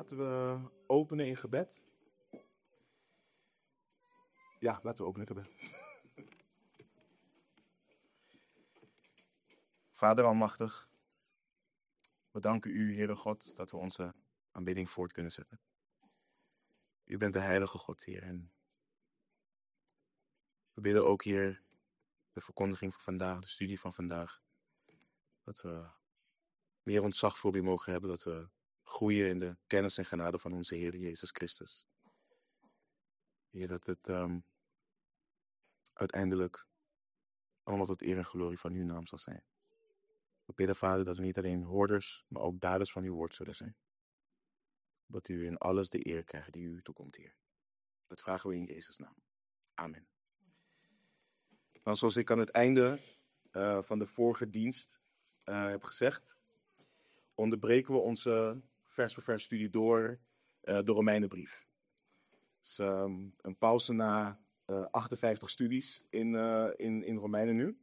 Laten we openen in gebed. Ja, laten we openen in gebed. Vader Almachtig, we danken u, Heere God, dat we onze aanbidding voort kunnen zetten. U bent de heilige God, Heer. En we bidden ook, Heer, de verkondiging van vandaag, de studie van vandaag. Dat we meer ontzag voor u mogen hebben, dat we groeien in de kennis en genade van onze Heer Jezus Christus. Heer, dat het uiteindelijk allemaal tot eer en glorie van uw naam zal zijn. We bidden, Vader, dat we niet alleen hoorders, maar ook daders van uw woord zullen zijn. Dat u in alles de eer krijgt die u toekomt, Heer. Dat vragen we in Jezus' naam. Amen. Nou, zoals ik aan het einde van de vorige dienst heb gezegd, onderbreken we onze vers per vers studie door de Romeinenbrief. Dus een pauze na 58 studies in Romeinen nu.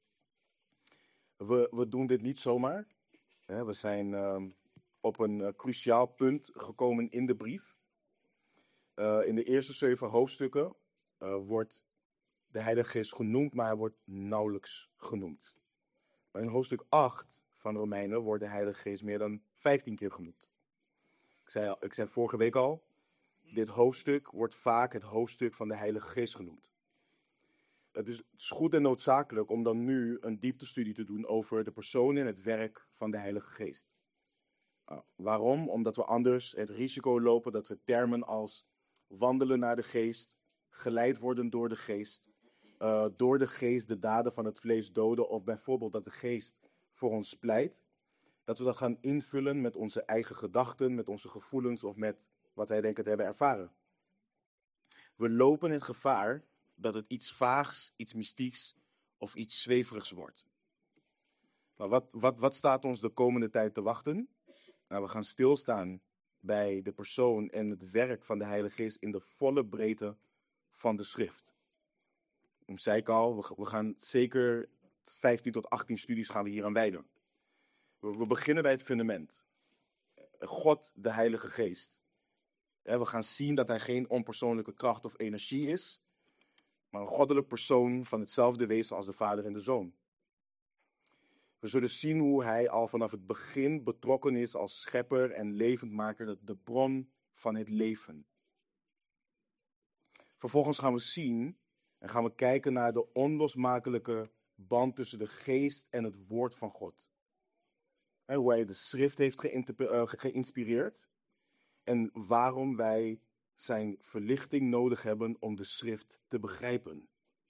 We doen dit niet zomaar. We zijn op een cruciaal punt gekomen in de brief. In de eerste 7 hoofdstukken wordt de Heilige Geest genoemd, maar hij wordt nauwelijks genoemd. Maar in hoofdstuk 8 van Romeinen wordt de Heilige Geest meer dan 15 keer genoemd. Ik zei vorige week al, dit hoofdstuk wordt vaak het hoofdstuk van de Heilige Geest genoemd. Het is goed en noodzakelijk om dan nu een dieptestudie te doen over de persoon en het werk van de Heilige Geest. Waarom? Omdat we anders het risico lopen dat we termen als wandelen naar de Geest, geleid worden door de Geest de daden van het vlees doden, of bijvoorbeeld dat de Geest voor ons pleit, dat we dat gaan invullen met onze eigen gedachten, met onze gevoelens of met wat wij denken te hebben ervaren. We lopen het gevaar dat het iets vaags, iets mystieks of iets zweverigs wordt. Maar wat staat ons de komende tijd te wachten? Nou, we gaan stilstaan bij de persoon en het werk van de Heilige Geest in de volle breedte van de schrift. Ik zei ik al, we gaan zeker 15 tot 18 studies gaan we hier aan wijden. We beginnen bij het fundament. God, de Heilige Geest. We gaan zien dat hij geen onpersoonlijke kracht of energie is, maar een goddelijk persoon van hetzelfde wezen als de Vader en de Zoon. We zullen zien hoe hij al vanaf het begin betrokken is als schepper en levendmaker, de bron van het leven. Vervolgens gaan we zien en gaan we kijken naar de onlosmakelijke band tussen de geest en het woord van God. En hoe hij de schrift heeft geïnspireerd en waarom wij zijn verlichting nodig hebben om de schrift te begrijpen.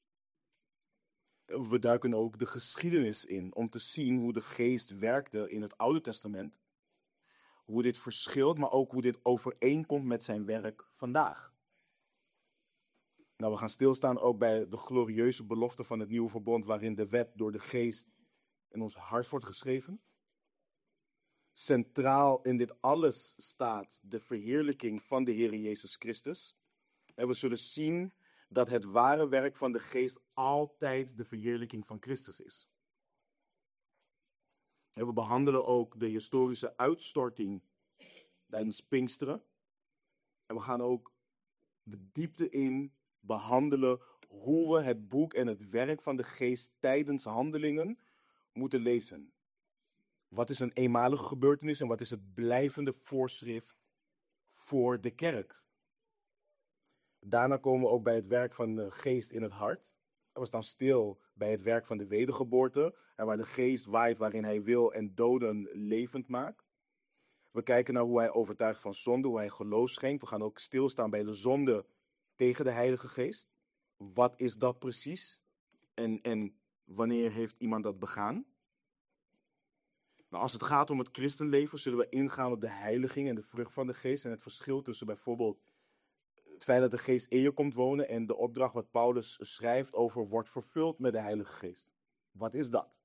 We duiken ook de geschiedenis in om te zien hoe de geest werkte in het Oude Testament. Hoe dit verschilt, maar ook hoe dit overeenkomt met zijn werk vandaag. Nou, we gaan stilstaan ook bij de glorieuze belofte van het nieuwe verbond, waarin de wet door de geest in ons hart wordt geschreven. Centraal in dit alles staat de verheerlijking van de Heer Jezus Christus. En we zullen zien dat het ware werk van de geest altijd de verheerlijking van Christus is. En we behandelen ook de historische uitstorting tijdens Pinksteren. En we gaan ook de diepte in behandelen hoe we het boek en het werk van de geest tijdens handelingen moeten lezen. Wat is een eenmalige gebeurtenis en wat is het blijvende voorschrift voor de kerk? Daarna komen we ook bij het werk van de geest in het hart. En we staan stil bij het werk van de wedergeboorte, en waar de geest waait waarin hij wil en doden levend maakt. We kijken naar hoe hij overtuigt van zonde, hoe hij geloof schenkt. We gaan ook stilstaan bij de zonde tegen de Heilige Geest. Wat is dat precies? En wanneer heeft iemand dat begaan? Nou, als het gaat om het christenleven, zullen we ingaan op de heiliging en de vrucht van de geest en het verschil tussen bijvoorbeeld het feit dat de geest in je komt wonen en de opdracht wat Paulus schrijft over wordt vervuld met de Heilige Geest. Wat is dat?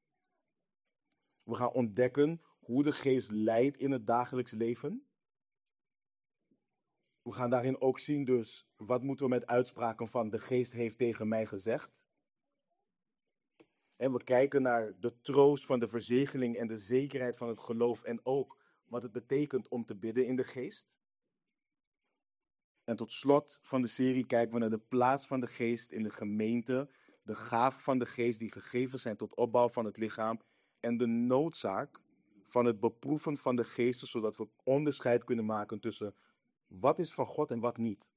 We gaan ontdekken hoe de geest leidt in het dagelijks leven. We gaan daarin ook zien dus, wat moeten we met uitspraken van de geest heeft tegen mij gezegd. En we kijken naar de troost van de verzegeling en de zekerheid van het geloof en ook wat het betekent om te bidden in de geest. En tot slot van de serie kijken we naar de plaats van de geest in de gemeente, de gaven van de geest die gegeven zijn tot opbouw van het lichaam en de noodzaak van het beproeven van de geesten, zodat we onderscheid kunnen maken tussen wat is van God en wat niet.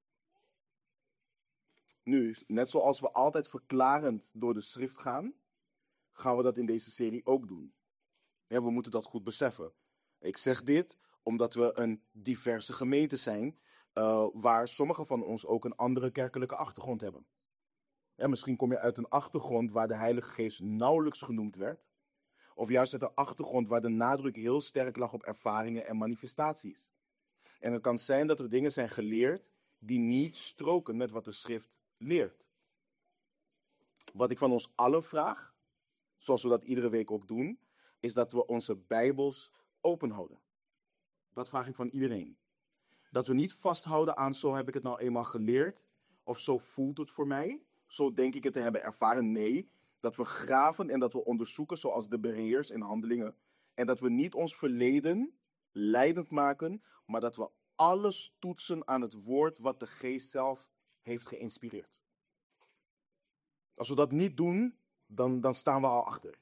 Nu, net zoals we altijd verklarend door de schrift gaan, gaan we dat in deze serie ook doen. Ja, we moeten dat goed beseffen. Ik zeg dit omdat we een diverse gemeente zijn, waar sommigen van ons ook een andere kerkelijke achtergrond hebben. En misschien kom je uit een achtergrond waar de Heilige Geest nauwelijks genoemd werd, of juist uit een achtergrond waar de nadruk heel sterk lag op ervaringen en manifestaties. En het kan zijn dat er dingen zijn geleerd die niet stroken met wat de schrift leert. Wat ik van ons allen vraag, zoals we dat iedere week ook doen, is dat we onze Bijbels open houden. Dat vraag ik van iedereen. Dat we niet vasthouden aan zo heb ik het nou eenmaal geleerd, of zo voelt het voor mij, zo denk ik het te hebben ervaren. Nee, dat we graven en dat we onderzoeken zoals de Bereërs in Handelingen. En dat we niet ons verleden leidend maken, maar dat we alles toetsen aan het woord wat de Geest zelf heeft geïnspireerd. Als we dat niet doen, dan staan we al achter.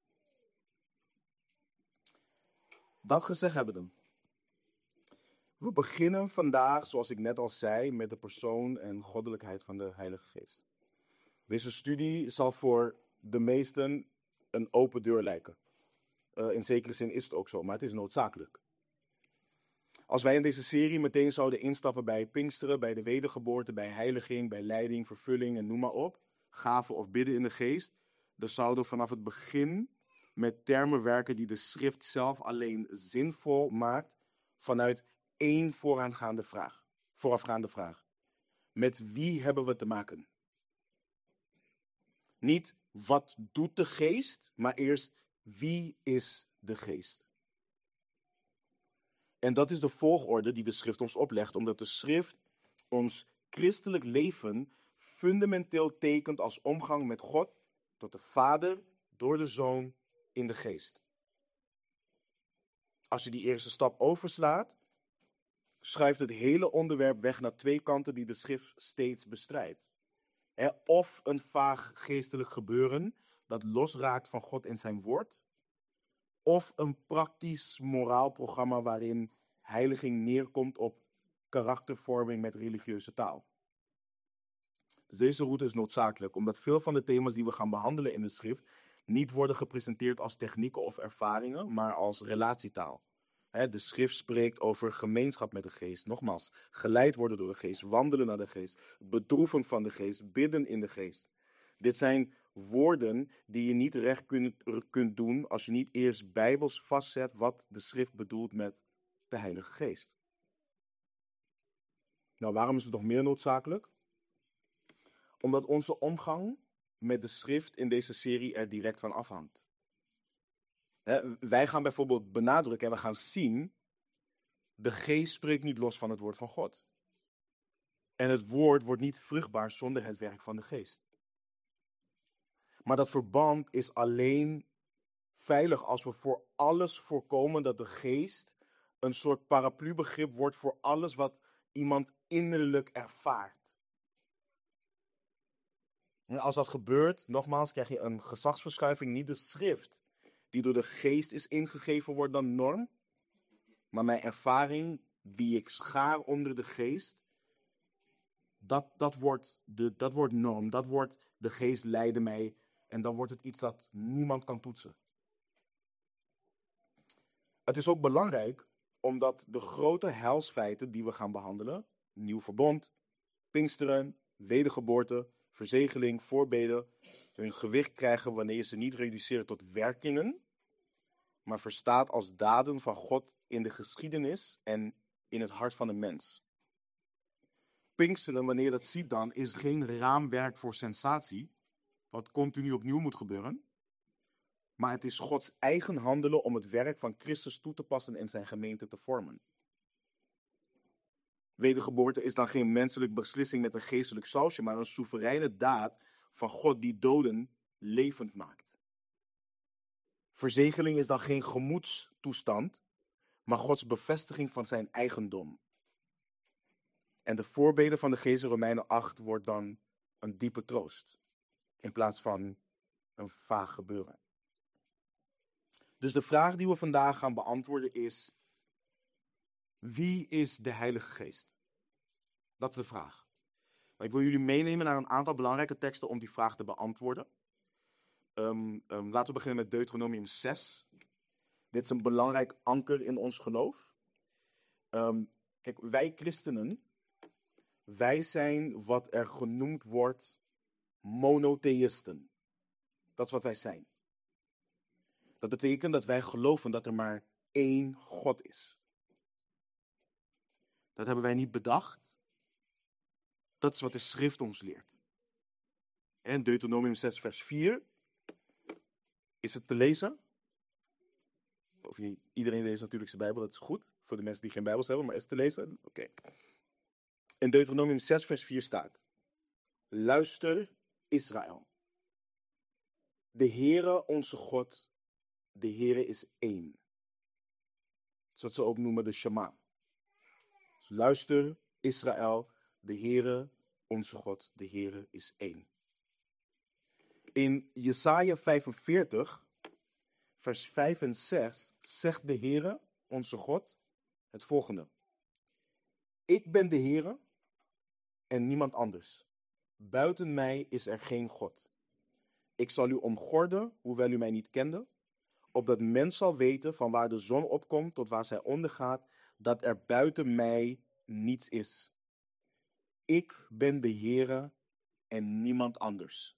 Dat gezegd hebbende. We beginnen vandaag, zoals ik net al zei, met de persoon en goddelijkheid van de Heilige Geest. Deze studie zal voor de meesten een open deur lijken. In zekere zin is het ook zo, maar het is noodzakelijk. Als wij in deze serie meteen zouden instappen bij Pinksteren, bij de wedergeboorte, bij heiliging, bij leiding, vervulling en noem maar op, gaven of bidden in de geest, dan zouden we vanaf het begin met termen werken die de schrift zelf alleen zinvol maakt vanuit één voorafgaande vraag. Met wie hebben we te maken? Niet wat doet de geest, maar eerst wie is de geest? En dat is de volgorde die de schrift ons oplegt, omdat de schrift ons christelijk leven fundamenteel tekent als omgang met God tot de Vader door de Zoon in de geest. Als je die eerste stap overslaat, schuift het hele onderwerp weg naar twee kanten die de schrift steeds bestrijdt. Of een vaag geestelijk gebeuren dat losraakt van God en zijn woord, of een praktisch moraalprogramma waarin heiliging neerkomt op karaktervorming met religieuze taal. Dus deze route is noodzakelijk, omdat veel van de thema's die we gaan behandelen in de schrift niet worden gepresenteerd als technieken of ervaringen, maar als relatietaal. De schrift spreekt over gemeenschap met de geest. Nogmaals, geleid worden door de geest, wandelen naar de geest, bedroeven van de geest, bidden in de geest. Dit zijn woorden die je niet recht kunt doen als je niet eerst bijbels vastzet wat de schrift bedoelt met de Heilige Geest. Nou, waarom is het nog meer noodzakelijk? Omdat onze omgang met de schrift in deze serie er direct van afhangt. Wij gaan bijvoorbeeld benadrukken en we gaan zien, de geest spreekt niet los van het woord van God. En het woord wordt niet vruchtbaar zonder het werk van de geest. Maar dat verband is alleen veilig als we voor alles voorkomen dat de geest een soort paraplubegrip wordt voor alles wat iemand innerlijk ervaart. En als dat gebeurt, nogmaals, krijg je een gezagsverschuiving, niet de schrift die door de geest is ingegeven wordt dan norm, maar mijn ervaring die ik schaar onder de geest, dat wordt norm, dat wordt de geest leiden mij en dan wordt het iets dat niemand kan toetsen. Het is ook belangrijk omdat de grote heilsfeiten die we gaan behandelen, nieuw verbond, Pinksteren, wedergeboorte, verzegeling, voorbeden, hun gewicht krijgen wanneer je ze niet reduceert tot werkingen, maar verstaat als daden van God in de geschiedenis en in het hart van de mens. Pinksteren, wanneer je dat ziet dan, is geen raamwerk voor sensatie, wat continu opnieuw moet gebeuren, maar het is Gods eigen handelen om het werk van Christus toe te passen en zijn gemeente te vormen. Wedergeboorte is dan geen menselijke beslissing met een geestelijk sausje, maar een soevereine daad van God die doden levend maakt. Verzegeling is dan geen gemoedstoestand, maar Gods bevestiging van zijn eigendom. En de voorbeden van de geest in Romeinen 8 wordt dan een diepe troost, in plaats van een vaag gebeuren. Dus de vraag die we vandaag gaan beantwoorden is: wie is de Heilige Geest? Dat is de vraag. Maar ik wil jullie meenemen naar een aantal belangrijke teksten om die vraag te beantwoorden. Laten we beginnen met Deuteronomium 6. Dit is een belangrijk anker in ons geloof. Kijk, wij christenen, wij zijn wat er genoemd wordt monotheïsten. Dat is wat wij zijn. Dat betekent dat wij geloven dat er maar één God is. Dat hebben wij niet bedacht. Dat is wat de schrift ons leert. En Deuteronomium 6 vers 4. Is het te lezen? Of iedereen leest natuurlijk zijn Bijbel, dat is goed. Voor de mensen die geen Bijbels hebben, maar is het te lezen? Oké. In Deuteronomium 6 vers 4 staat: luister Israël. De Heere onze God, de Heere is één. Dat is wat ze ook noemen de Shema. Dus luister Israël, de Heere onze God, de Heere is één. In Jesaja 45, vers 5 en 6 zegt de Heere onze God het volgende: ik ben de Heere en niemand anders. Buiten mij is er geen God. Ik zal u omgorden, hoewel u mij niet kende, opdat men zal weten van waar de zon opkomt tot waar zij ondergaat, dat er buiten mij niets is. Ik ben de Heere en niemand anders.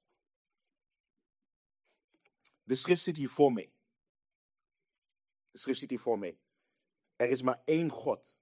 De schrift zit hier voor mee. De schrift zit hier voor mee. Er is maar één God.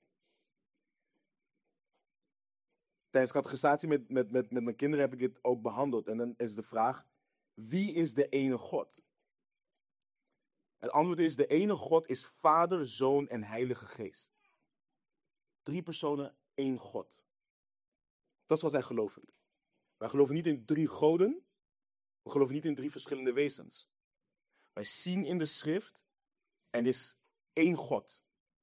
Tijdens catechisatie met mijn kinderen heb ik dit ook behandeld. En dan is de vraag: wie is de ene God? Het antwoord is: de ene God is Vader, Zoon en Heilige Geest. 3 personen, één God. Dat is wat wij geloven. Wij geloven niet in 3 goden. We geloven niet in 3 verschillende wezens. Wij zien in de schrift, er is één God.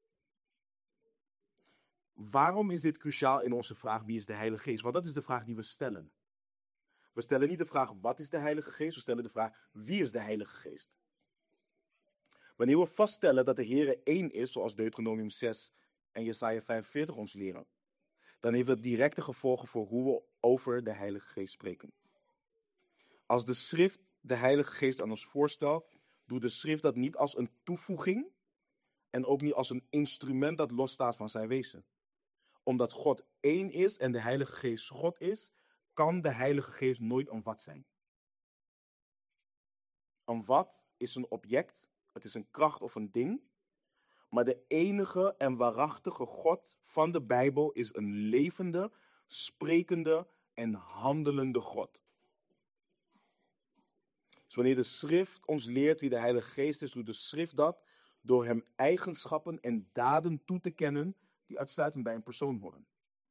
Waarom is dit cruciaal in onze vraag: wie is de Heilige Geest? Want dat is de vraag die we stellen. We stellen niet de vraag: wat is de Heilige Geest? We stellen de vraag: wie is de Heilige Geest? Wanneer we vaststellen dat de Heere één is, zoals Deuteronomium 6 en Jesaja 45 ons leren, dan heeft dat directe gevolgen voor hoe we over de Heilige Geest spreken. Als de schrift de Heilige Geest aan ons voorstelt, doet de schrift dat niet als een toevoeging en ook niet als een instrument dat losstaat van zijn wezen. Omdat God één is en de Heilige Geest God is, kan de Heilige Geest nooit een wat zijn. Een wat is een object, het is een kracht of een ding, maar de enige en waarachtige God van de Bijbel is een levende, sprekende en handelende God. Dus wanneer de schrift ons leert wie de Heilige Geest is, doet de schrift dat door hem eigenschappen en daden toe te kennen die uitsluitend bij een persoon horen.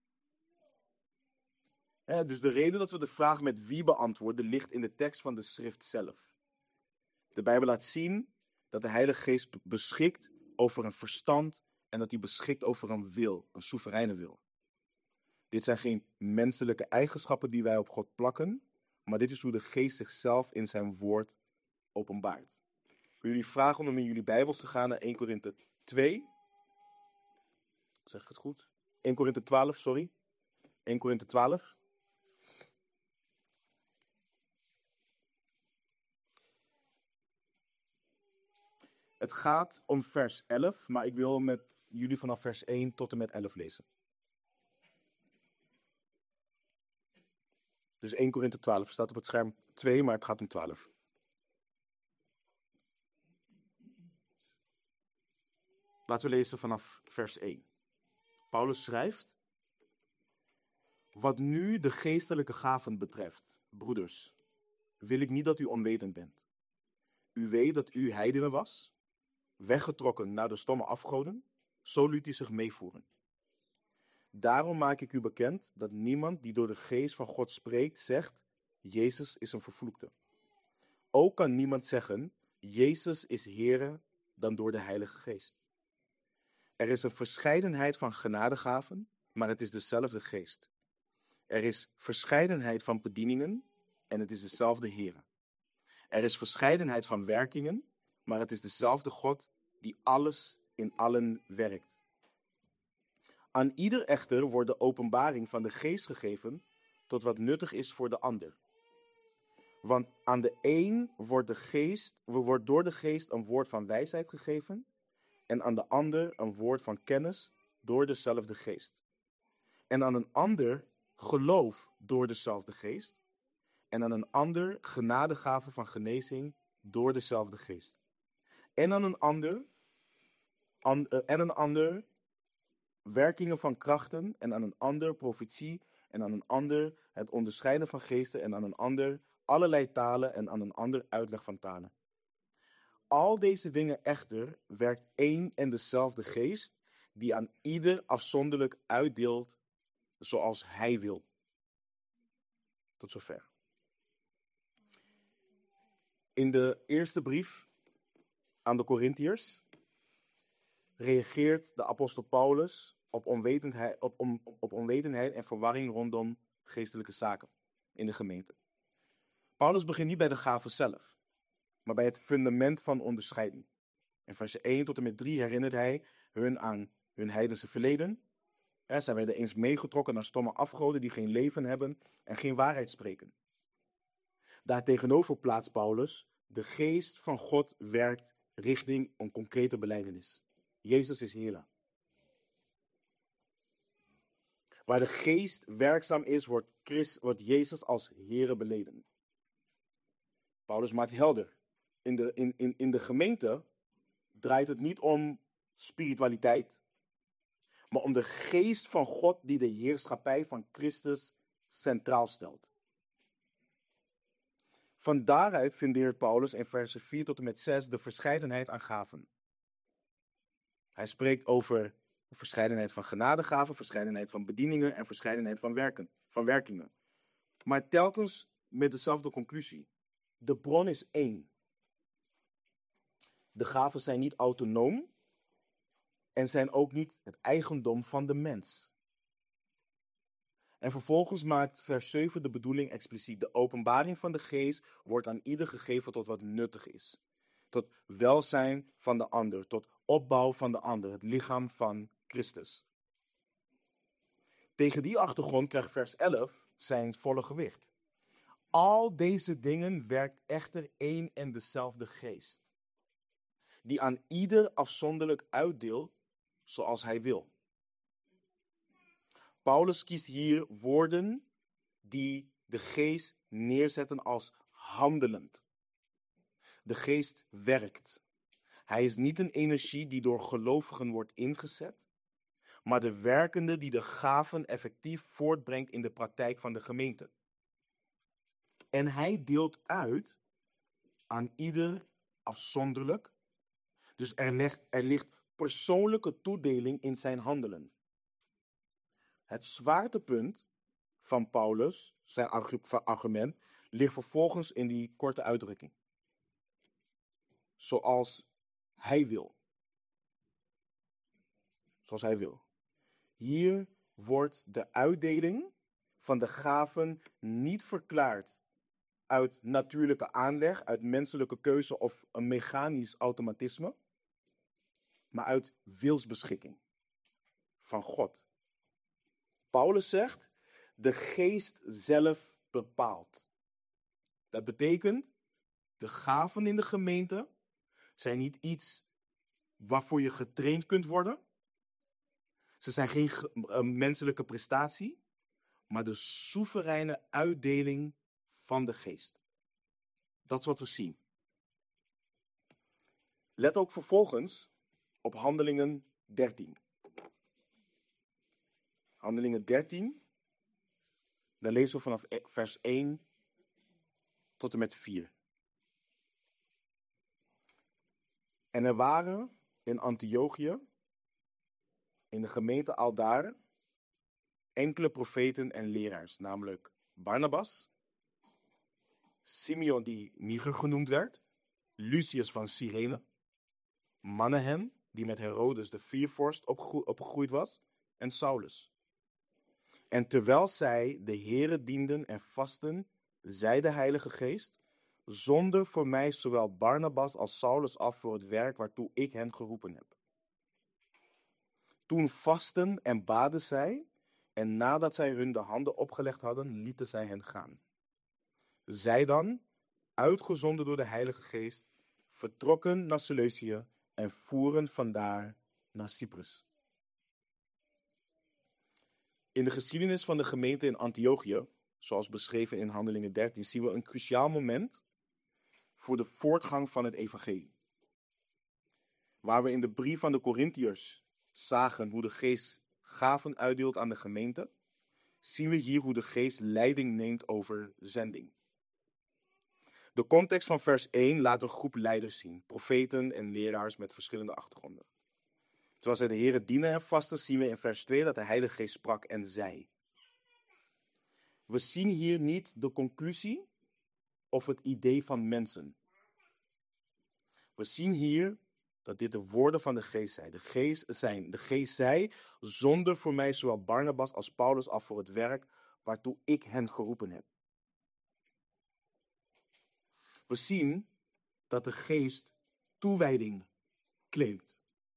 Dus de reden dat we de vraag met wie beantwoorden ligt in de tekst van de schrift zelf. De Bijbel laat zien dat de Heilige Geest beschikt over een verstand en dat hij beschikt over een wil, een soevereine wil. Dit zijn geen menselijke eigenschappen die wij op God plakken, maar dit is hoe de Geest zichzelf in zijn woord openbaart. Ik wil jullie vragen om in jullie Bijbels te gaan naar 1 Korinthe 2. Zeg ik het goed? 1 Korinthe 12, sorry. 1 Korinthe 12. Het gaat om vers 11, maar ik wil met jullie vanaf vers 1 tot en met 11 lezen. Dus 1 Korinthe 12 staat op het scherm 2, maar het gaat om 12. Laten we lezen vanaf vers 1. Paulus schrijft: wat nu de geestelijke gaven betreft, broeders, wil ik niet dat u onwetend bent. U weet dat u heidenen was, weggetrokken naar de stomme afgoden, zo liet u zich meevoeren. Daarom maak ik u bekend dat niemand die door de geest van God spreekt, zegt: Jezus is een vervloekte. Ook kan niemand zeggen: Jezus is Heere, dan door de Heilige Geest. Er is een verscheidenheid van genadegaven, maar het is dezelfde geest. Er is verscheidenheid van bedieningen en het is dezelfde Heer. Er is verscheidenheid van werkingen, maar het is dezelfde God die alles in allen werkt. Aan ieder echter wordt de openbaring van de geest gegeven tot wat nuttig is voor de ander. Want aan de een wordt door de geest een woord van wijsheid gegeven en aan de ander een woord van kennis door dezelfde geest. En aan een ander geloof door dezelfde geest en aan een ander genadegave van genezing door dezelfde geest. En aan een ander werkingen van krachten en aan een ander profetie en aan een ander het onderscheiden van geesten en aan een ander allerlei talen en aan een ander uitleg van talen. Al deze dingen echter werkt één en dezelfde geest die aan ieder afzonderlijk uitdeelt zoals hij wil. Tot zover. In de eerste brief aan de Korintiërs reageert de apostel Paulus op onwetendheid en verwarring rondom geestelijke zaken in de gemeente. Paulus begint niet bij de gaven zelf, maar bij het fundament van onderscheiding. In versen 1 tot en met 3 herinnert hij hun aan hun heidense verleden. Zij werden eens meegetrokken naar stomme afgoden die geen leven hebben en geen waarheid spreken. Daartegenover plaatst Paulus: de geest van God werkt richting een concrete belijdenis. Jezus is Heer. Waar de geest werkzaam is, wordt Jezus als Heer beleden. Paulus maakt helder. In de gemeente draait het niet om spiritualiteit, maar om de geest van God die de heerschappij van Christus centraal stelt. Van daaruit fundeert Paulus in versen 4 tot en met 6 de verscheidenheid aan gaven. Hij spreekt over de verscheidenheid van genadegaven, verscheidenheid van bedieningen en verscheidenheid van werkingen. Maar telkens met dezelfde conclusie. De bron is één. De gaven zijn niet autonoom en zijn ook niet het eigendom van de mens. En vervolgens maakt vers 7 de bedoeling expliciet. De openbaring van de geest wordt aan ieder gegeven tot wat nuttig is. Tot welzijn van de ander, tot opbouw van de ander, het lichaam van Christus. Tegen die achtergrond krijgt vers 11 zijn volle gewicht. Al deze dingen werkt echter één en dezelfde geest, die aan ieder afzonderlijk uitdeelt zoals hij wil. Paulus kiest hier woorden die de geest neerzetten als handelend. De geest werkt. Hij is niet een energie die door gelovigen wordt ingezet, maar de werkende die de gaven effectief voortbrengt in de praktijk van de gemeente. En hij deelt uit aan ieder afzonderlijk. Dus er ligt persoonlijke toedeling in zijn handelen. Het zwaartepunt van Paulus, zijn argument, ligt vervolgens in die korte uitdrukking. Zoals hij wil. Zoals hij wil. Hier wordt de uitdeling van de gaven niet verklaard uit natuurlijke aanleg, uit menselijke keuze of een mechanisch automatisme, maar uit wilsbeschikking van God. Paulus zegt, de geest zelf bepaalt. Dat betekent, de gaven in de gemeente zijn niet iets waarvoor je getraind kunt worden. Ze zijn geen menselijke prestatie, maar de soevereine uitdeling van de geest. Dat is wat we zien. Let ook vervolgens op Handelingen 13. Handelingen 13, dan lezen we vanaf vers 1 tot en met 4. En er waren in Antiochië, in de gemeente aldaar, enkele profeten en leraars, namelijk Barnabas, Simeon die Niger genoemd werd, Lucius van Cyrene, Manahen, die met Herodes de viervorst opgegroeid was, en Saulus. En terwijl zij de Here dienden en vasten, zei de Heilige Geest: zonder voor mij zowel Barnabas als Saulus af voor het werk waartoe ik hen geroepen heb. Toen vasten en baden zij, en nadat zij hun de handen opgelegd hadden, lieten zij hen gaan. Zij dan, uitgezonden door de Heilige Geest, vertrokken naar Seleucië en voeren vandaar naar Cyprus. In de geschiedenis van de gemeente in Antiochië, zoals beschreven in Handelingen 13, zien we een cruciaal moment voor de voortgang van het evangelie. Waar we in de brief aan de Korintiërs zagen hoe de geest gaven uitdeelt aan de gemeente, zien we hier hoe de geest leiding neemt over zending. De context van vers 1 laat een groep leiders zien, profeten en leraars met verschillende achtergronden. Terwijl zij de Here dienen en vasten, zien we in vers 2 dat de Heilige Geest sprak en zei. We zien hier niet de conclusie of het idee van mensen. We zien hier dat dit de woorden van de Geest zijn. De Geest zei, zonder voor mij zowel Barnabas als Paulus af voor het werk waartoe ik hen geroepen heb. We zien dat de Geest toewijding claimt.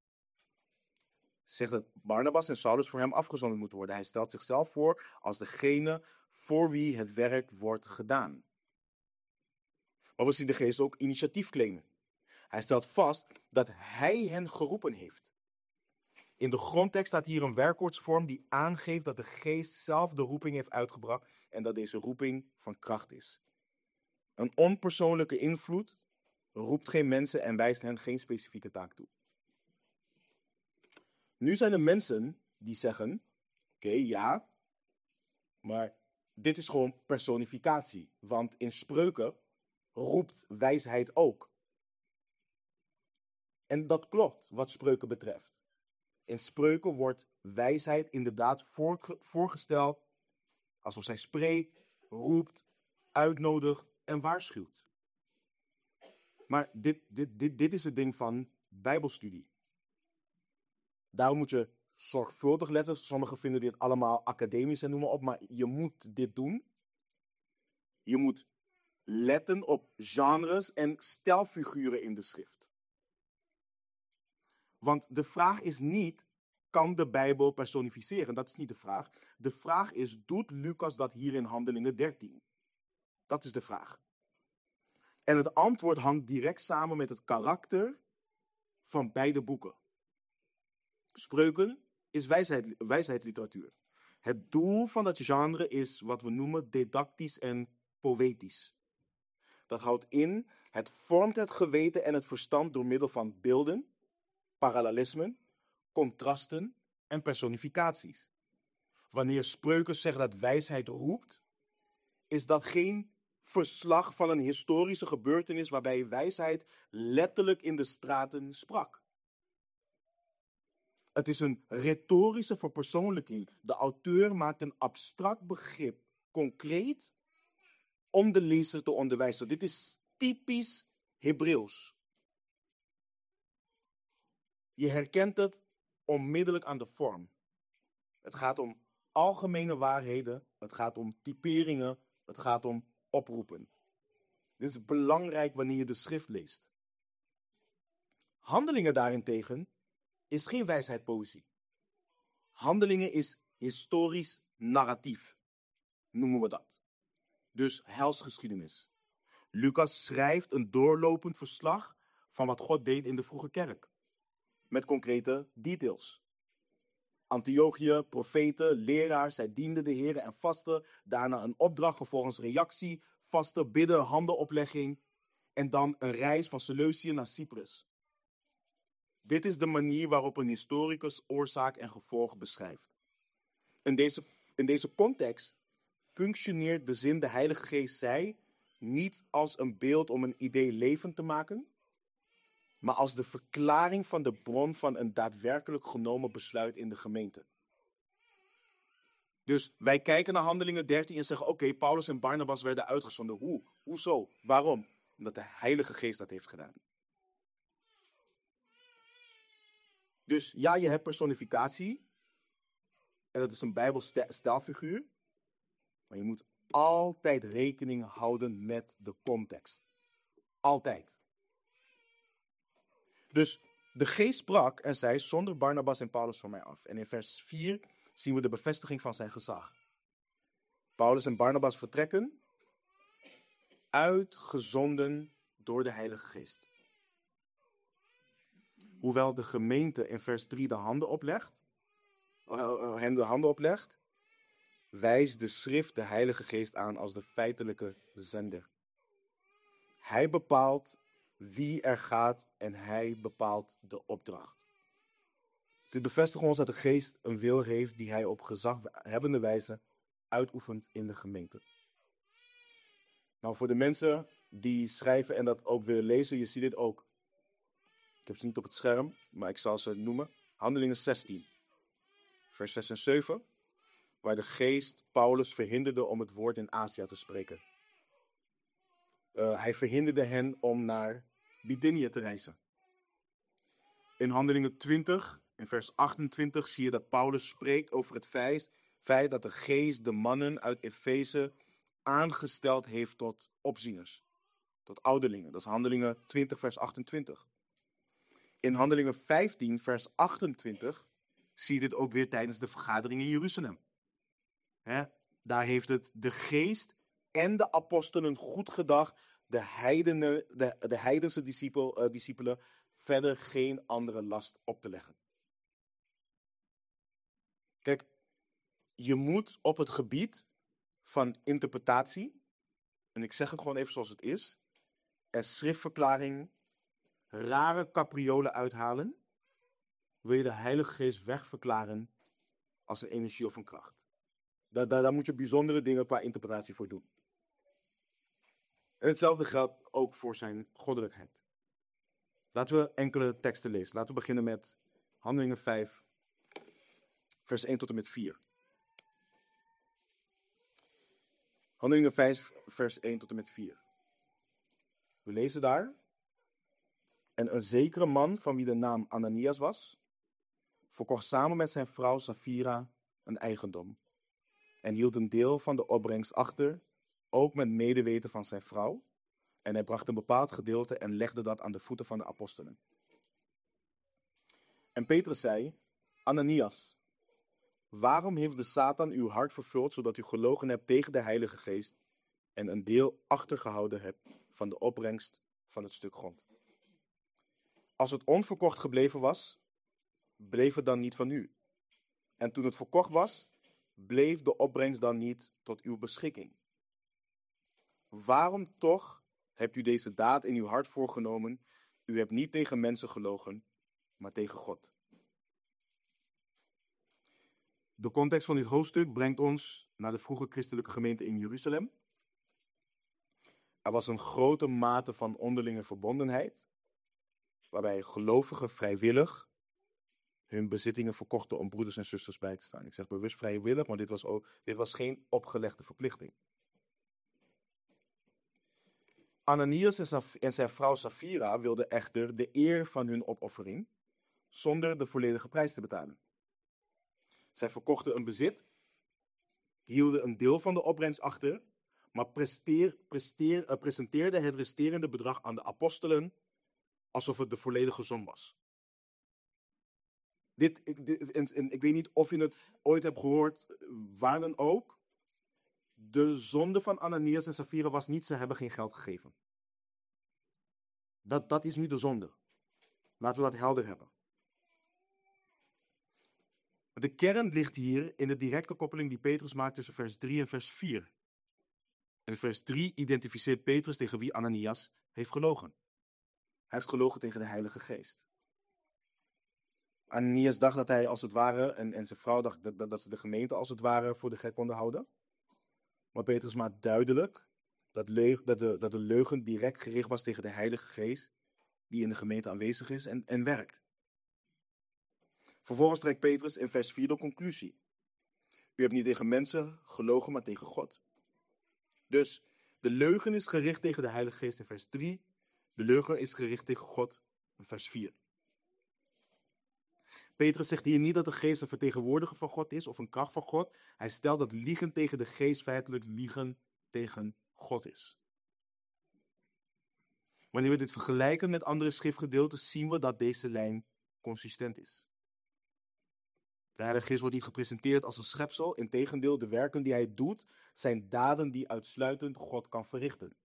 Zegt dat Barnabas en Saulus voor hem afgezonderd moeten worden. Hij stelt zichzelf voor als degene voor wie het werk wordt gedaan. Maar we zien de Geest ook initiatief claimen. Hij stelt vast dat hij hen geroepen heeft. In de grondtekst staat hier een werkwoordsvorm die aangeeft dat de Geest zelf de roeping heeft uitgebracht en dat deze roeping van kracht is. Een onpersoonlijke invloed roept geen mensen en wijst hen geen specifieke taak toe. Nu zijn er mensen die zeggen, oké, ja, maar dit is gewoon personificatie. Want in Spreuken roept wijsheid ook. En dat klopt wat Spreuken betreft. In Spreuken wordt wijsheid inderdaad voorgesteld alsof zij spreekt, roept, uitnodigt en waarschuwt. Maar dit is het ding van Bijbelstudie. Daarom moet je zorgvuldig letten. Sommigen vinden dit allemaal academisch en noem maar op, maar je moet dit doen. Je moet letten op genres en stijlfiguren in de schrift. Want de vraag is niet, kan de Bijbel personificeren? Dat is niet de vraag. De vraag is, doet Lucas dat hier in Handelingen 13? Dat is de vraag. En het antwoord hangt direct samen met het karakter van beide boeken. Spreuken is wijsheidsliteratuur. Het doel van dat genre is wat we noemen didactisch en poëtisch. Dat houdt in, het vormt het geweten en het verstand door middel van beelden, parallelismen, contrasten en personificaties. Wanneer Spreuken zegt dat wijsheid roept, is dat geen verslag van een historische gebeurtenis waarbij wijsheid letterlijk in de straten sprak. Het is een retorische verpersoonlijking. De auteur maakt een abstract begrip concreet om de lezer te onderwijzen. Dit is typisch Hebreeuws. Je herkent het onmiddellijk aan de vorm. Het gaat om algemene waarheden, het gaat om typeringen, het gaat om oproepen. Dit is belangrijk wanneer je de schrift leest. Handelingen daarentegen is geen wijsheidpoëzie. Handelingen is historisch narratief, noemen we dat. Dus heilsgeschiedenis. Lucas schrijft een doorlopend verslag van wat God deed in de vroege kerk. Met concrete details. Antiochië, profeten, leraars, zij dienden de Heer en vasten. Daarna een opdracht, vervolgens reactie, vasten, bidden, handenoplegging. En dan een reis van Seleucië naar Cyprus. Dit is de manier waarop een historicus oorzaak en gevolg beschrijft. In deze context functioneert de zin de Heilige Geest zei niet als een beeld om een idee levend te maken, maar als de verklaring van de bron van een daadwerkelijk genomen besluit in de gemeente. Dus wij kijken naar Handelingen 13 en zeggen, oké, Paulus en Barnabas werden uitgezonden. Hoezo? Waarom? Omdat de Heilige Geest dat heeft gedaan. Dus ja, je hebt personificatie. En dat is een Bijbelstijlfiguur. Maar je moet altijd rekening houden met de context. Altijd. Dus de geest sprak en zei, zonder Barnabas en Paulus van mij af. En in vers 4 zien we de bevestiging van zijn gezag. Paulus en Barnabas vertrekken, uitgezonden door de Heilige Geest. Hoewel de gemeente in vers 3 hen de handen oplegt, wijst de schrift de Heilige Geest aan als de feitelijke zender. Hij bepaalt wie er gaat en hij bepaalt de opdracht. Dit bevestigt ons dat de Geest een wil heeft die hij op gezaghebbende wijze uitoefent in de gemeente. Nou, voor de mensen die schrijven en dat ook willen lezen, je ziet dit ook. Ik heb ze niet op het scherm, maar ik zal ze noemen. Handelingen 16, vers 6 en 7, waar de Geest Paulus verhinderde om het woord in Azië te spreken. Hij verhinderde hen om naar Bithynië te reizen. In Handelingen 20, in vers 28, zie je dat Paulus spreekt over het feit dat de Geest de mannen uit Efeze aangesteld heeft tot opzieners, tot ouderlingen. Dat is Handelingen 20, vers 28. In Handelingen 15, vers 28, zie je dit ook weer tijdens de vergadering in Jeruzalem. Daar heeft het de Geest en de apostelen goed gedacht de heidense discipelen verder geen andere last op te leggen. Kijk, je moet op het gebied van interpretatie, en ik zeg het gewoon even zoals het is, en schriftverklaring, rare capriolen uithalen, wil je de Heilige Geest wegverklaren als een energie of een kracht. Daar moet je bijzondere dingen qua interpretatie voor doen. En hetzelfde geldt ook voor zijn goddelijkheid. Laten we enkele teksten lezen. Laten we beginnen met Handelingen 5, vers 1 tot en met 4. Handelingen 5, vers 1 tot en met 4. We lezen daar. En een zekere man, van wie de naam Ananias was, verkocht samen met zijn vrouw Safira een eigendom. En hield een deel van de opbrengst achter, ook met medeweten van zijn vrouw. En hij bracht een bepaald gedeelte en legde dat aan de voeten van de apostelen. En Petrus zei, Ananias, waarom heeft de Satan uw hart vervuld, zodat u gelogen hebt tegen de Heilige Geest en een deel achtergehouden hebt van de opbrengst van het stuk grond? Als het onverkocht gebleven was, bleef het dan niet van u. En toen het verkocht was, bleef de opbrengst dan niet tot uw beschikking. Waarom toch hebt u deze daad in uw hart voorgenomen? U hebt niet tegen mensen gelogen, maar tegen God. De context van dit hoofdstuk brengt ons naar de vroege christelijke gemeente in Jeruzalem. Er was een grote mate van onderlinge verbondenheid, waarbij gelovigen vrijwillig hun bezittingen verkochten om broeders en zusters bij te staan. Ik zeg bewust vrijwillig, maar dit was geen opgelegde verplichting. Ananias en zijn vrouw Safira wilden echter de eer van hun opoffering zonder de volledige prijs te betalen. Zij verkochten een bezit, hielden een deel van de opbrengst achter, maar presenteerden het resterende bedrag aan de apostelen alsof het de volledige som was. Ik weet niet of je het ooit hebt gehoord, waar dan ook. De zonde van Ananias en Safira was niet, ze hebben geen geld gegeven. Dat is nu de zonde. Laten we dat helder hebben. De kern ligt hier in de directe koppeling die Petrus maakt tussen vers 3 en vers 4. In vers 3 identificeert Petrus tegen wie Ananias heeft gelogen. Hij heeft gelogen tegen de Heilige Geest. Ananias dacht dat hij als het ware, en zijn vrouw dacht dat ze de gemeente als het ware voor de gek konden houden. Maar Petrus maakt duidelijk dat de leugen direct gericht was tegen de Heilige Geest, die in de gemeente aanwezig is en werkt. Vervolgens trekt Petrus in vers 4 de conclusie. U hebt niet tegen mensen gelogen, maar tegen God. Dus de leugen is gericht tegen de Heilige Geest in vers 3. De leugen is gericht tegen God in vers 4. Petrus zegt hier niet dat de geest een vertegenwoordiger van God is of een kracht van God. Hij stelt dat liegen tegen de geest feitelijk liegen tegen God is. Wanneer we dit vergelijken met andere schriftgedeelten, zien we dat deze lijn consistent is. De Heilige Geest wordt niet gepresenteerd als een schepsel. Integendeel, de werken die hij doet, zijn daden die uitsluitend God kan verrichten.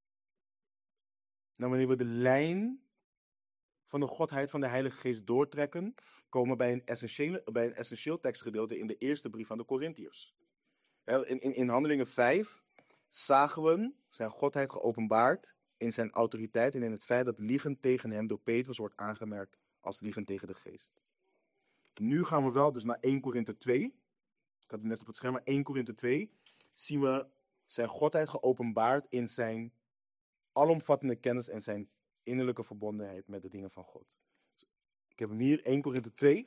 Nou, wanneer we de lijn van de godheid van de Heilige Geest doortrekken, komen we bij een essentieel tekstgedeelte in de eerste brief aan de Korintiërs. In Handelingen 5 zagen we zijn godheid geopenbaard in zijn autoriteit en in het feit dat liegen tegen hem door Petrus wordt aangemerkt als liegen tegen de geest. Nu gaan we wel dus naar 1 Korinthe 2. Ik had het net op het scherm, maar 1 Korinthe 2 zien we zijn godheid geopenbaard in zijn alomvattende kennis en zijn innerlijke verbondenheid met de dingen van God. Ik heb hem hier, 1 Korinthe 2,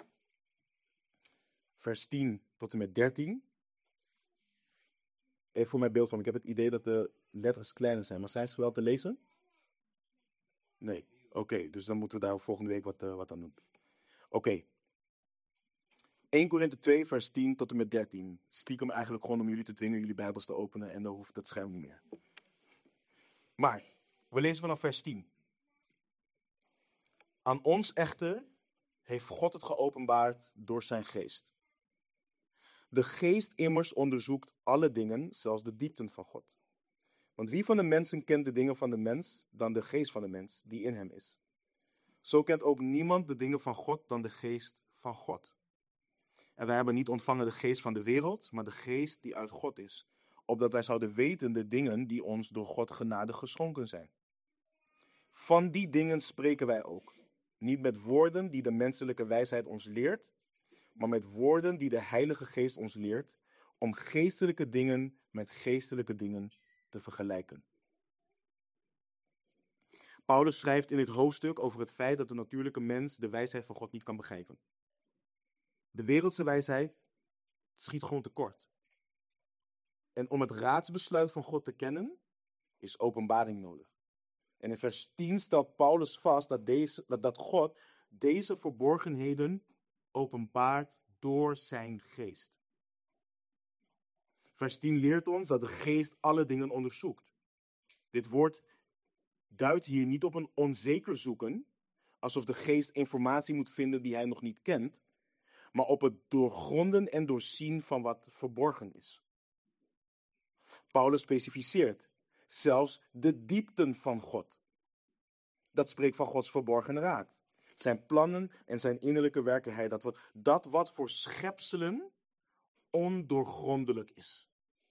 vers 10 tot en met 13. Even voor mijn beeld van, ik heb het idee dat de letters kleiner zijn, maar zijn ze wel te lezen? Nee. Oké, dus dan moeten we daar volgende week wat aan doen. Oké. 1 Korinthe 2, vers 10 tot en met 13. Stiekem eigenlijk gewoon om jullie te dwingen jullie Bijbels te openen en dan hoeft het scherm niet meer. Maar, we lezen vanaf vers 10. Aan ons echter heeft God het geopenbaard door zijn geest. De geest immers onderzoekt alle dingen, zelfs de diepten van God. Want wie van de mensen kent de dingen van de mens dan de geest van de mens die in hem is? Zo kent ook niemand de dingen van God dan de geest van God. En wij hebben niet ontvangen de geest van de wereld, maar de geest die uit God is, opdat wij zouden weten de dingen die ons door God genadig geschonken zijn. Van die dingen spreken wij ook, niet met woorden die de menselijke wijsheid ons leert, maar met woorden die de Heilige Geest ons leert, om geestelijke dingen met geestelijke dingen te vergelijken. Paulus schrijft in dit hoofdstuk over het feit dat de natuurlijke mens de wijsheid van God niet kan begrijpen. De wereldse wijsheid schiet gewoon tekort. En om het raadsbesluit van God te kennen, is openbaring nodig. En in vers 10 stelt Paulus vast dat God deze verborgenheden openbaart door zijn geest. Vers 10 leert ons dat de geest alle dingen onderzoekt. Dit woord duidt hier niet op een onzeker zoeken, alsof de geest informatie moet vinden die hij nog niet kent, maar op het doorgronden en doorzien van wat verborgen is. Paulus specificeert zelfs de diepten van God. Dat spreekt van Gods verborgen raad. Zijn plannen en zijn innerlijke werkelijkheid, dat wat voor schepselen ondoorgrondelijk is.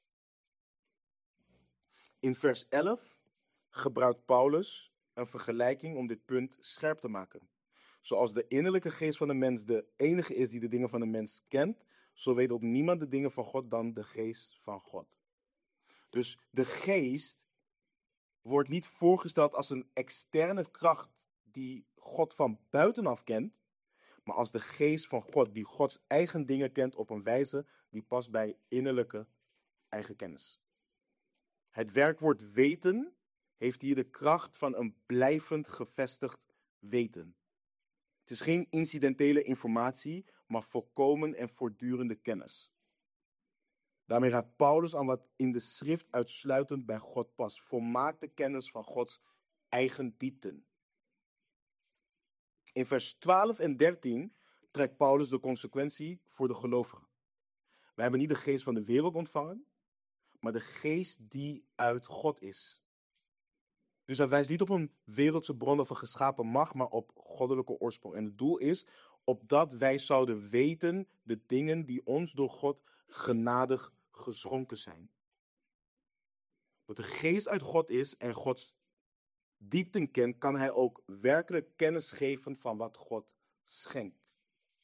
In vers 11 gebruikt Paulus een vergelijking om dit punt scherp te maken. Zoals de innerlijke geest van de mens de enige is die de dingen van de mens kent, zo weet ook niemand de dingen van God dan de geest van God. Dus de geest wordt niet voorgesteld als een externe kracht die God van buitenaf kent, maar als de geest van God die Gods eigen dingen kent op een wijze die past bij innerlijke eigen kennis. Het werkwoord weten heeft hier de kracht van een blijvend gevestigd weten. Het is geen incidentele informatie, maar volkomen en voortdurende kennis. Daarmee raadt Paulus aan wat in de schrift uitsluitend bij God past. Volmaakte kennis van Gods eigen diepten. In vers 12 en 13 trekt Paulus de consequentie voor de gelovigen. Wij hebben niet de geest van de wereld ontvangen, maar de geest die uit God is. Dus hij wijst niet op een wereldse bron of een geschapen macht, maar op goddelijke oorsprong. En het doel is opdat wij zouden weten de dingen die ons door God genadig geschonken zijn. Dat de geest uit God is en Gods diepten kent, kan hij ook werkelijk kennis geven van wat God schenkt.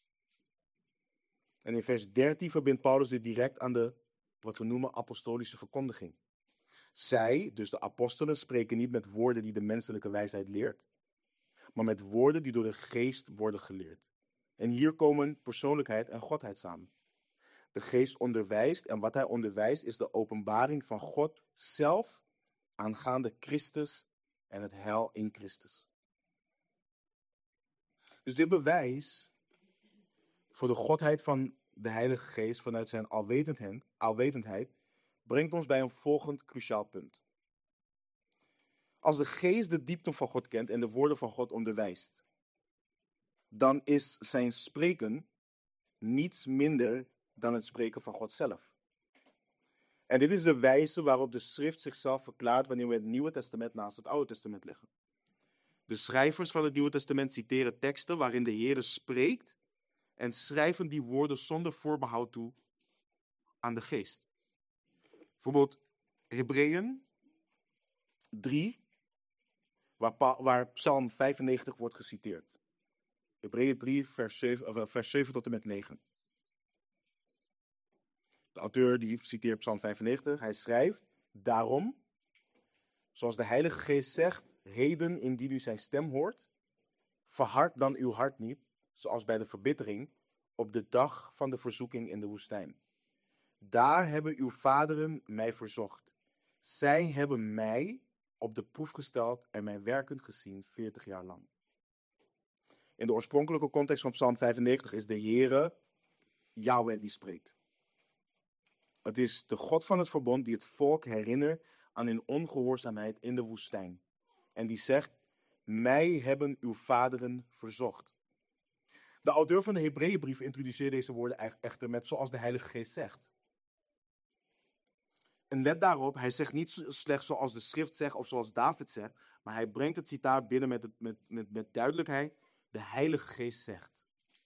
En in vers 13 verbindt Paulus dit direct aan de, wat we noemen, apostolische verkondiging. Zij, dus de apostelen, spreken niet met woorden die de menselijke wijsheid leert, maar met woorden die door de geest worden geleerd. En hier komen persoonlijkheid en godheid samen. De geest onderwijst en wat hij onderwijst is de openbaring van God zelf aangaande Christus en het heil in Christus. Dus dit bewijs voor de godheid van de Heilige Geest vanuit zijn alwetendheid brengt ons bij een volgend cruciaal punt. Als de Geest de diepten van God kent en de woorden van God onderwijst, dan is zijn spreken niets minder dan het spreken van God zelf. En dit is de wijze waarop de schrift zichzelf verklaart wanneer we het Nieuwe Testament naast het Oude Testament leggen. De schrijvers van het Nieuwe Testament citeren teksten waarin de Heer spreekt en schrijven die woorden zonder voorbehoud toe aan de Geest. Bijvoorbeeld Hebreeën 3, waar Psalm 95 wordt geciteerd. Hebreeën 3, vers 7 tot en met 9. De auteur die citeert Psalm 95, hij schrijft, daarom, zoals de Heilige Geest zegt, heden indien u zijn stem hoort, verhard dan uw hart niet, zoals bij de verbittering, op de dag van de verzoeking in de woestijn. Daar hebben uw vaderen mij verzocht. Zij hebben mij op de proef gesteld en mijn werken gezien 40 jaar lang. In de oorspronkelijke context van Psalm 95 is de Heere Yahweh die spreekt. Het is de God van het verbond die het volk herinnert aan hun ongehoorzaamheid in de woestijn. En die zegt, mij hebben uw vaderen verzocht. De auteur van de Hebreeënbrief introduceert deze woorden echter met zoals de Heilige Geest zegt. En let daarop, hij zegt niet slechts zoals de schrift zegt of zoals David zegt, maar hij brengt het citaat binnen met duidelijkheid, de Heilige Geest zegt.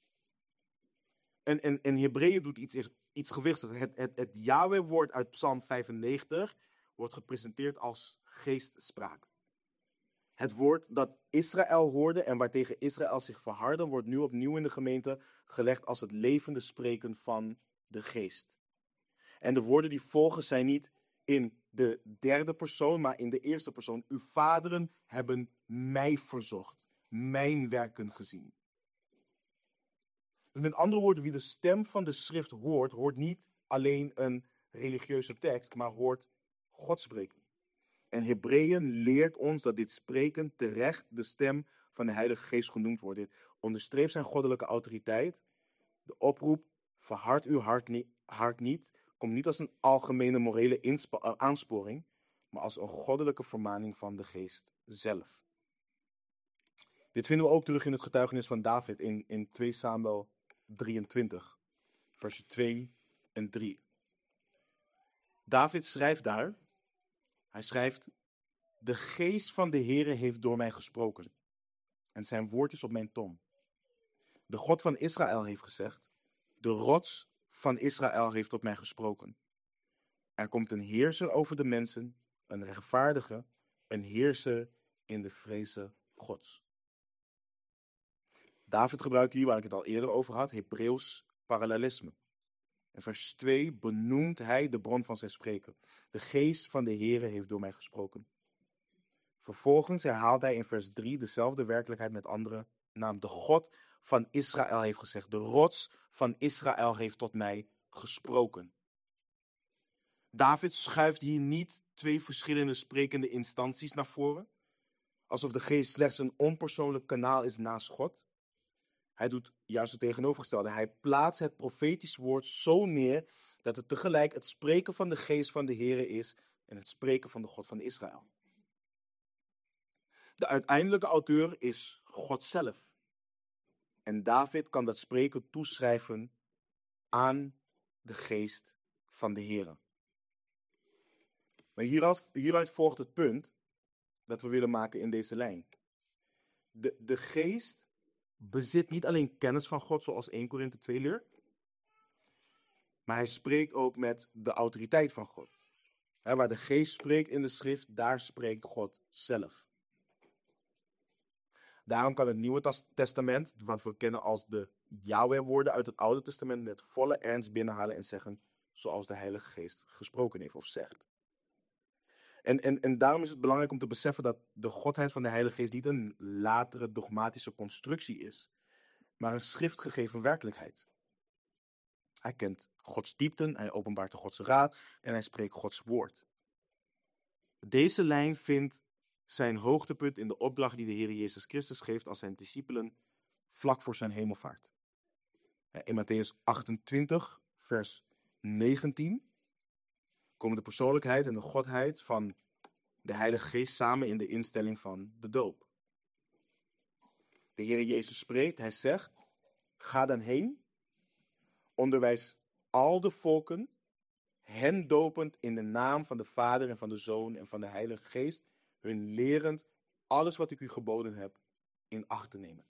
En Hebreeën doet iets gewichtigs. Het Yahweh-woord uit Psalm 95 wordt gepresenteerd als geestspraak. Het woord dat Israël hoorde en waartegen Israël zich verhardde, wordt nu opnieuw in de gemeente gelegd als het levende spreken van de geest. En de woorden die volgen zijn niet in de derde persoon, maar in de eerste persoon. Uw vaderen hebben mij verzocht, mijn werken gezien. Dus met andere woorden, wie de stem van de schrift hoort, hoort niet alleen een religieuze tekst, maar hoort God spreken. En Hebreeën leert ons dat dit spreken terecht de stem van de Heilige Geest genoemd wordt. Dit onderstreept zijn goddelijke autoriteit. De oproep, verhard uw hart niet, komt niet als een algemene morele aansporing, maar als een goddelijke vermaning van de Geest zelf. Dit vinden we ook terug in het getuigenis van David in 2 Samuel 23, versen 2 en 3. David schrijft daar, hij schrijft, de geest van de Heere heeft door mij gesproken en zijn woord is op mijn tong. De God van Israël heeft gezegd, de rots van Israël heeft tot mij gesproken. Er komt een heerser over de mensen, een rechtvaardige, een heerser in de vreze Gods. David gebruikt hier, waar ik het al eerder over had, Hebreeuws parallelisme. In vers 2 benoemt hij de bron van zijn spreken. De geest van de Heere heeft door mij gesproken. Vervolgens herhaalt hij in vers 3 dezelfde werkelijkheid met andere naam. De God van Israël heeft gezegd. De rots van Israël heeft tot mij gesproken. David schuift hier niet 2 verschillende sprekende instanties naar voren. Alsof de geest slechts een onpersoonlijk kanaal is naast God. Hij doet juist het tegenovergestelde. Hij plaatst het profetisch woord zo neer dat het tegelijk het spreken van de geest van de Heere is en het spreken van de God van Israël. De uiteindelijke auteur is God zelf. En David kan dat spreken toeschrijven aan de geest van de Heere. Maar hieruit volgt het punt dat we willen maken in deze lijn. De geest bezit niet alleen kennis van God, zoals 1 Korinthe 2 leert, maar hij spreekt ook met de autoriteit van God. Waar de geest spreekt in de schrift, daar spreekt God zelf. Daarom kan het Nieuwe Testament, wat we kennen als de Yahweh-woorden uit het Oude Testament, met volle ernst binnenhalen en zeggen zoals de Heilige Geest gesproken heeft of zegt. En daarom is het belangrijk om te beseffen dat de godheid van de Heilige Geest niet een latere dogmatische constructie is, maar een schriftgegeven werkelijkheid. Hij kent Gods diepten, hij openbaart de Godse raad en hij spreekt Gods woord. Deze lijn vindt zijn hoogtepunt in de opdracht die de Heer Jezus Christus geeft aan zijn discipelen vlak voor zijn hemelvaart. In Mattheüs 28, vers 19, komen de persoonlijkheid en de godheid van de Heilige Geest samen in de instelling van de doop. De Heer Jezus spreekt, hij zegt, ga dan heen, onderwijs al de volken, hen dopend in de naam van de Vader en van de Zoon en van de Heilige Geest, hun lerend alles wat ik u geboden heb in acht te nemen.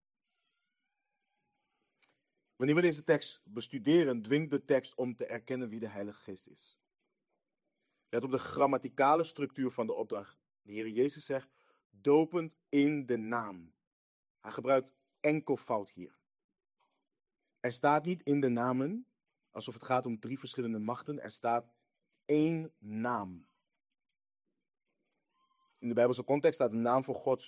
Wanneer we deze tekst bestuderen, dwingt de tekst om te erkennen wie de Heilige Geest is. Let op de grammaticale structuur van de opdracht. De Heer Jezus zegt, dopend in de naam. Hij gebruikt enkelvoud hier. Er staat niet in de namen, alsof het gaat om 3 verschillende machten. Er staat 1 naam. In de Bijbelse context staat de naam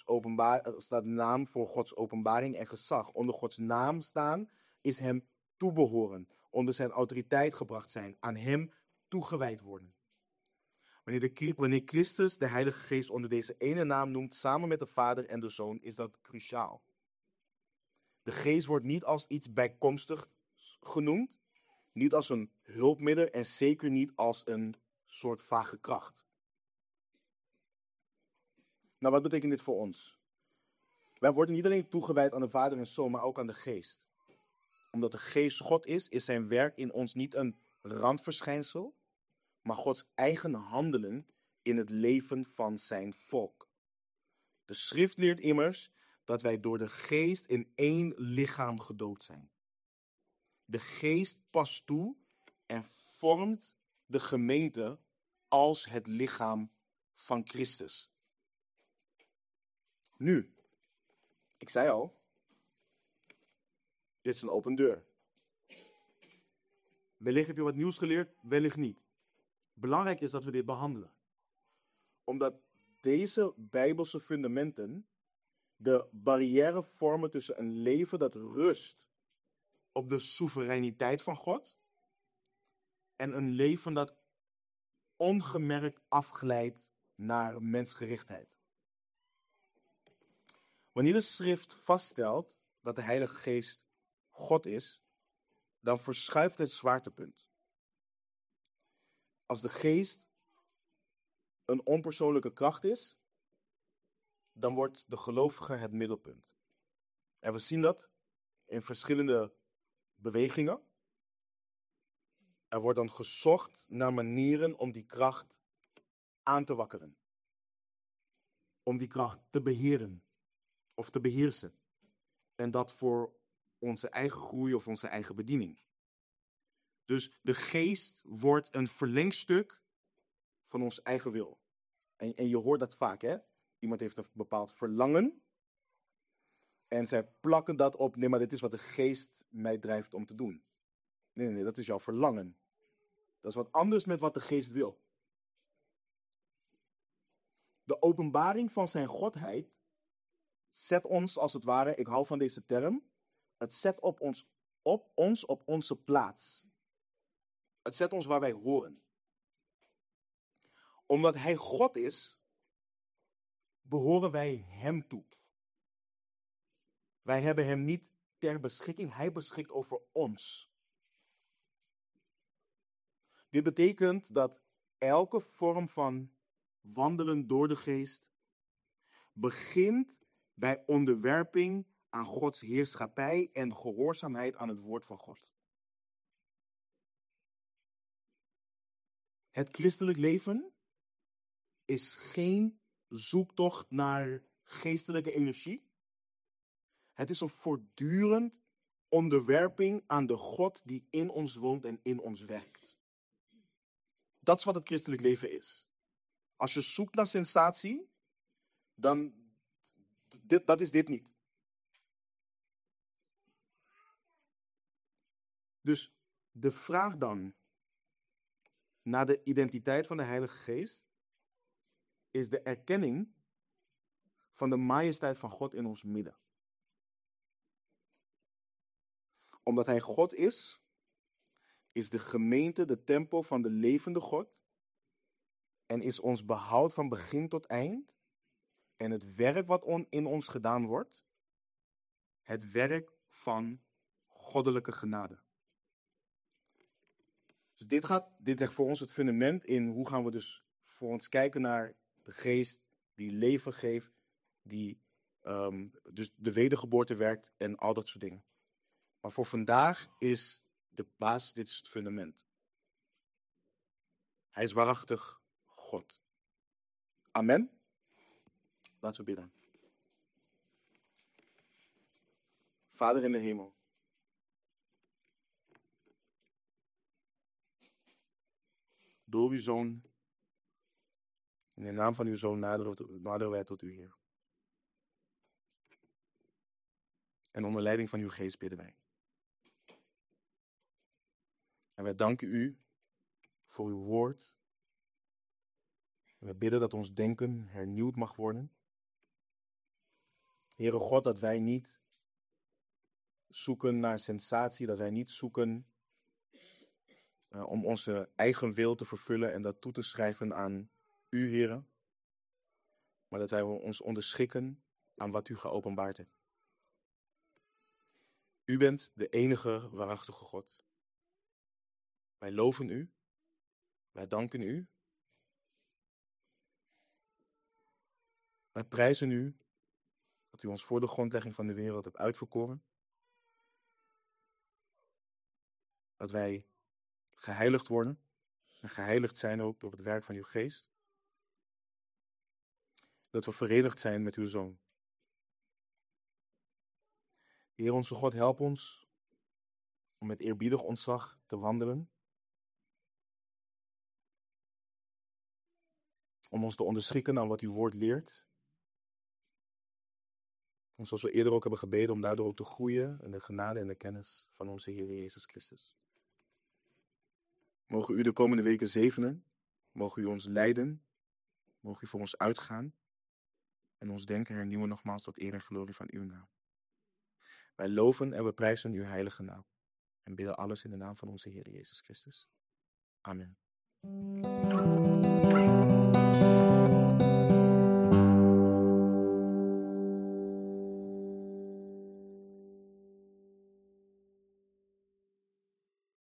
voor Gods openbaring en gezag. Onder Gods naam staan is hem toebehoren, onder zijn autoriteit gebracht zijn, aan hem toegewijd worden. Wanneer Christus de Heilige Geest onder deze ene naam noemt, samen met de Vader en de Zoon, is dat cruciaal. De Geest wordt niet als iets bijkomstig genoemd, niet als een hulpmiddel en zeker niet als een soort vage kracht. Nou, wat betekent dit voor ons? Wij worden niet alleen toegewijd aan de Vader en Zoon, maar ook aan de Geest. Omdat de Geest God is zijn werk in ons niet een randverschijnsel, maar Gods eigen handelen in het leven van zijn volk. De schrift leert immers dat wij door de Geest in 1 lichaam gedoopt zijn. De Geest past toe en vormt de gemeente als het lichaam van Christus. Nu, ik zei al, dit is een open deur. Wellicht heb je wat nieuws geleerd, wellicht niet. Belangrijk is dat we dit behandelen. Omdat deze Bijbelse fundamenten de barrière vormen tussen een leven dat rust op de soevereiniteit van God en een leven dat ongemerkt afglijdt naar mensgerichtheid. Wanneer de schrift vaststelt dat de Heilige Geest God is, dan verschuift het zwaartepunt. Als de Geest een onpersoonlijke kracht is, dan wordt de gelovige het middelpunt. En we zien dat in verschillende bewegingen. Er wordt dan gezocht naar manieren om die kracht aan te wakkeren. Om die kracht te beheren of te beheersen. En dat voor onze eigen groei of onze eigen bediening. Dus de Geest wordt een verlengstuk van ons eigen wil. En je hoort dat vaak, hè? Iemand heeft een bepaald verlangen. En zij plakken dat op. Nee, maar dit is wat de Geest mij drijft om te doen. Nee, dat is jouw verlangen. Dat is wat anders met wat de Geest wil. De openbaring van zijn godheid zet ons als het ware, ik hou van deze term, het zet ons op onze plaats. Het zet ons waar wij horen. Omdat hij God is, behoren wij hem toe. Wij hebben hem niet ter beschikking, hij beschikt over ons. Dit betekent dat elke vorm van wandelen door de Geest begint bij onderwerping aan Gods heerschappij en gehoorzaamheid aan het woord van God. Het christelijk leven is geen zoektocht naar geestelijke energie. Het is een voortdurend onderwerping aan de God die in ons woont en in ons werkt. Dat is wat het christelijk leven is. Als je zoekt naar sensatie, dan dat is dit niet. Dus de vraag dan naar de identiteit van de Heilige Geest is de erkenning van de majesteit van God in ons midden. Omdat hij God is, is de gemeente de tempel van de levende God en is ons behoud van begin tot eind en het werk wat in ons gedaan wordt, het werk van goddelijke genade. Dus dit legt voor ons het fundament in hoe gaan we dus voor ons kijken naar de geest die leven geeft, die dus de wedergeboorte werkt en al dat soort dingen. Maar voor vandaag is de basis, dit is het fundament. Hij is waarachtig God. Amen. Laten we bidden. Vader in de hemel. Door uw Zoon, in de naam van uw Zoon naderen wij tot u, Heer. En onder leiding van uw geest bidden wij. En wij danken u voor uw woord. En wij bidden dat ons denken hernieuwd mag worden. Heere God, dat wij niet zoeken naar sensatie, dat wij niet zoeken om onze eigen wil te vervullen en dat toe te schrijven aan u, Heere. Maar dat wij ons onderschikken aan wat u geopenbaard hebt. U bent de enige waarachtige God. Wij loven u. Wij danken u. Wij prijzen u dat u ons voor de grondlegging van de wereld hebt uitverkoren. Dat wij geheiligd worden en geheiligd zijn ook door het werk van uw geest. Dat we verenigd zijn met uw Zoon. Heer onze God, help ons om met eerbiedig ontzag te wandelen. Om ons te onderschikken aan wat uw woord leert. En zoals we eerder ook hebben gebeden, om daardoor ook te groeien in de genade en de kennis van onze Heer Jezus Christus. Mogen u de komende weken zegenen. Mogen u ons leiden. Mogen u voor ons uitgaan. En ons denken hernieuwen nogmaals tot eer en glorie van uw naam. Wij loven en we prijzen uw heilige naam. En bidden alles in de naam van onze Heer Jezus Christus. Amen.